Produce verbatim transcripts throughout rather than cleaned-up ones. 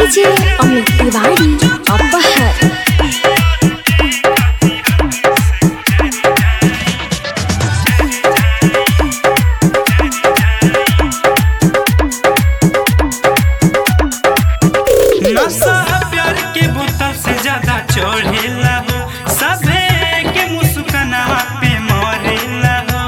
DJ Amit Tiwari अपहर। नशा प्यार के बोतल से ज्यादा चढ़ेला हो, सभे के मुस्कानवा पे मरेला हो।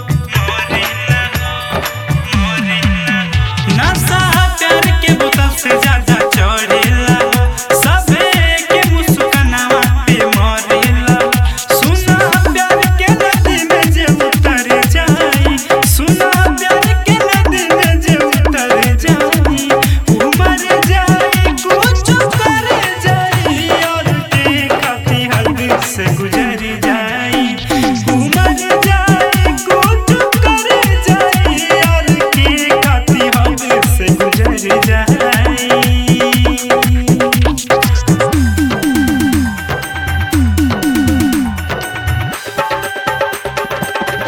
नशा प्यार के बोतल से ज्यादा चढ़ेला हो, सभे के मुस्कानवा पे मरेला हो। सुना प्यार के नदी में जे उतर जाई, सुना प्यार के नदी में जे उतर जाई, उमर जाई कुछ कर जाई और के काफी हद से गुजर जाई। उमर जाई कुछ कर जाई और के काफी हद से गुजर जाई।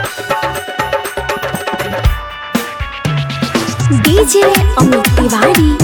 डीजे अमित तिवारी